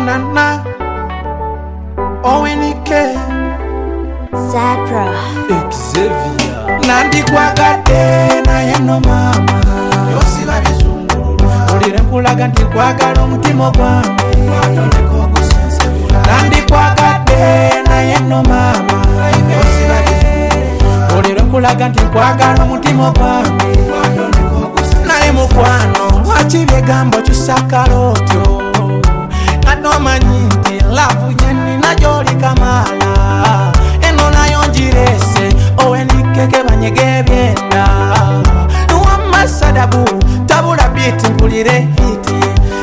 Nana Owenike Sad Pro Xavier Nandi kwagade na yeno mama Yosiba bizunguru Olire nkulaga nti kwagala omutima gwange Nandi kwagade na yeno mama Yosiba bizunguru Olire nkulaga nti kwagala omutima gwange Naye mukwano wakibigambo kyusakaloto Nadomanyi nti lavu yenina gyoli kamala Eno nayo njirese Owenikeke banyege ebyenda Nuwamasadabu tabula biti mpulire hiti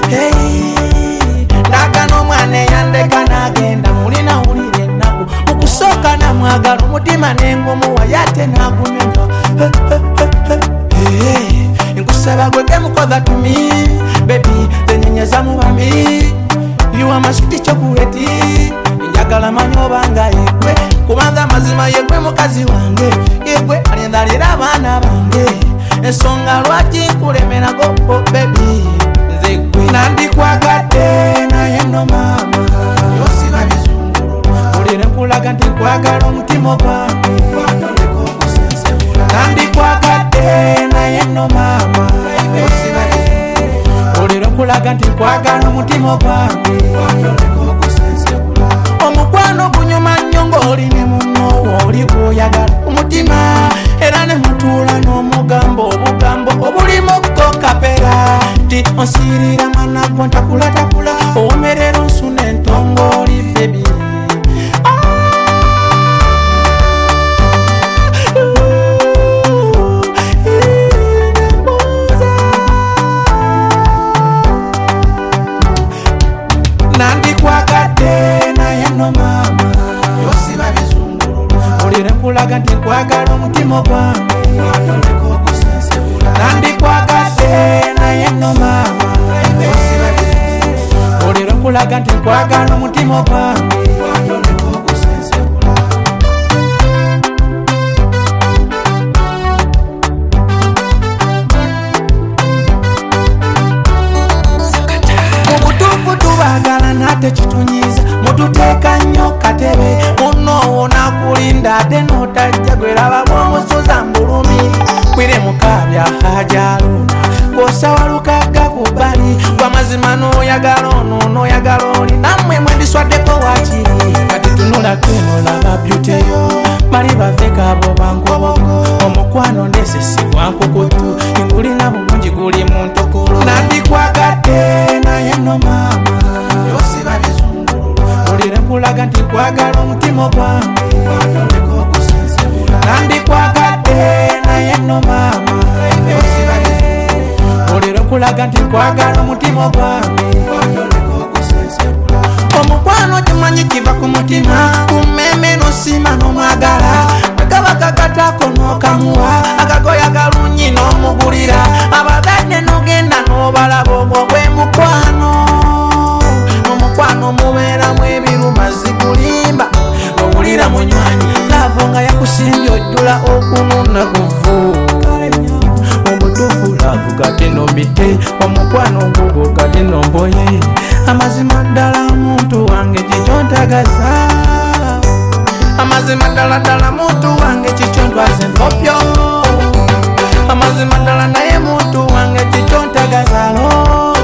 Ndagano mwane yandeka nagenda mulina ulire naku Mukusooka namwagala omutima nengumu wayate nagumenya Nkusaba gwege mukoza to me Baby zenyenyeza mubambi You are my sweet chocolate Njagala manyo banga yegwe Kubanza mazima yegwe mukazi wange Yegwe alindalira abana bange Ensonga lwaki nkulemera go baby Nzegwe Nandi kwagade na yeno mama Yosiba bizunguru Olire nkulaga nti nkwagala omutima gwange Nandi kwagade na yeno mama Yosiba bizunguru Olire nkulaga nti nkwagala omutima gwange Omukwano gunyuma nnyo ng'oline munno oli gw'oyagala omutima era ne mutuula n'omugambo obugambo obulimu kokapera ti onsirira mwana gwo ntakulatakula owomerera onsuna entongooli bebi Nandi kwagade na yeno mama Yosiba bizunguru Olire nkulaga nti nkwagala omutima gwange Nandi kwagade na yeno mama Yosiba bizunguru Olire nkulaga nti nkwagala omutima gwange Tubagala nate chitunyiza Mututeeka nnyo katebe Muno nakulinda ate notajja gweraba bw'omusuza mbulumi Kwire mukabya hajaluna Kosawa lukaga kubali Kwa mazima n'oyagala ono n'oyagala oli Nammwe mwendiswaddeko wakiri Kati tunula twenola babyuteyo Bali baveka abo bankobogo Omukwano ndesesibwa nkokotu Ngulina bulungi guli mu ntokolo Nandi kwagade na yeno mama Yosiba bizunguru Olire nkulaga nti nkwagala omutima gwange Nandi kwagade na yeno mama Yosiba bizunguru Olire nkulaga nti nkwagala omutima gwange Omukwano kimanyi kiva ku mutima Kumeme nosima n'omwagala Akaba kakatako n'okamuwa Akagoya kalungi n'omugulira Abaganye n'ogenda n'obalaba ogwo gwe mukwano Omukwano mubeeramu ebiruma zikulimba Owulira munywanyi Lavo nga yakusimbye ojjula okununa kuvu Omutuufu laavu kati nombite Omukwano ngugo kati nomboye Amazima ddala muntu wange kikyo ntagaza Amazima ddala ddala muntu wange kikyo ntwaza empopyo Amazima ddala naye muntu wange kikyo ntagaza lo